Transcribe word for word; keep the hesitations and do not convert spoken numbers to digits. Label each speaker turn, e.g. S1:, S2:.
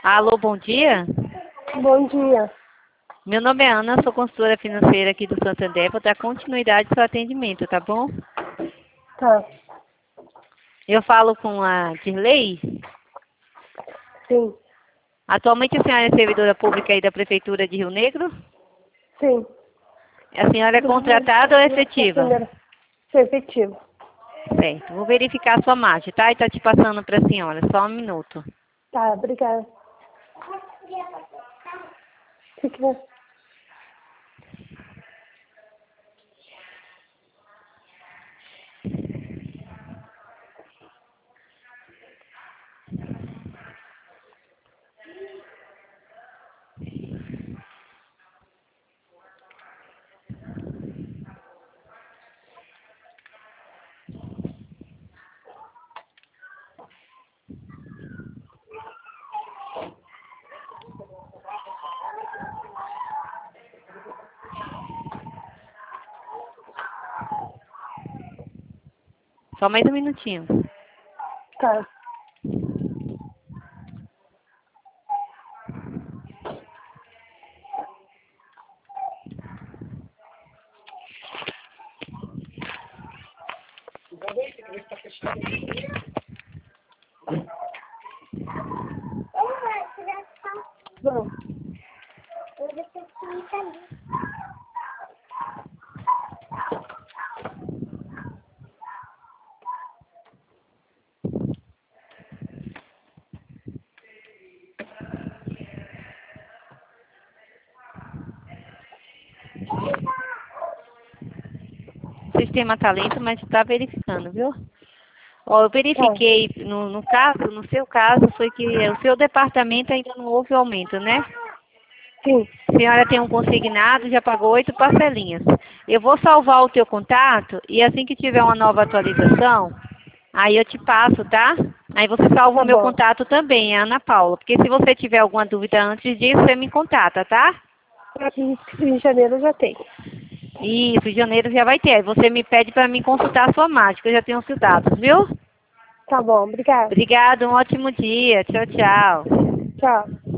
S1: Alô, bom dia.
S2: Bom dia.
S1: Meu nome é Ana, sou consultora financeira aqui do Santander. Vou dar continuidade ao seu atendimento, tá bom?
S2: Tá.
S1: Eu falo com a Dirley.
S2: Sim.
S1: Atualmente a senhora é servidora pública aí da Prefeitura de Rio Negro?
S2: Sim.
S1: A senhora é contratada ou é efetiva?
S2: Efetiva.
S1: Certo. Vou verificar a sua margem, tá? E tá te passando para a senhora. Só um minuto.
S2: Tá, obrigada. Fique bem.
S1: Só mais um minutinho.
S2: Tá. Bom.
S1: O sistema tá lento, mas está verificando, viu? Ó, eu verifiquei, no, no caso, no seu caso, foi que o seu departamento ainda não houve aumento, né?
S2: Sim.
S1: A senhora tem um consignado, já pagou oito parcelinhas. Eu vou salvar o teu contato e assim que tiver uma nova atualização, aí eu te passo, tá? Aí você salva
S2: Tá
S1: o meu
S2: bom.
S1: contato também, é Ana Paula. Porque se você tiver alguma dúvida antes disso, você me contata, tá?
S2: Aqui em janeiro já tem.
S1: Isso, em janeiro já vai ter. Aí você me pede para mim consultar a sua mágica, eu já tenho os seus dados, viu?
S2: Tá bom, obrigada.
S1: Obrigada, um ótimo dia. Tchau, tchau.
S2: Tchau.